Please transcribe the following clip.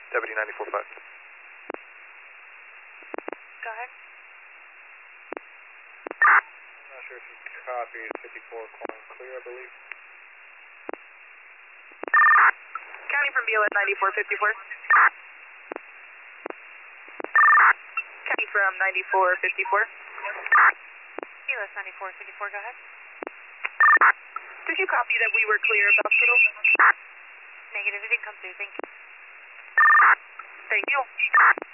Deputy 94.5. Go ahead. I'm not sure if you copied 54 calling clear, I believe. County from BLS 9454. County from 9454. BLS 9454, go ahead. Did you copy that we were clear of the hospital? Negative, it didn't come through, thank you. Thank you.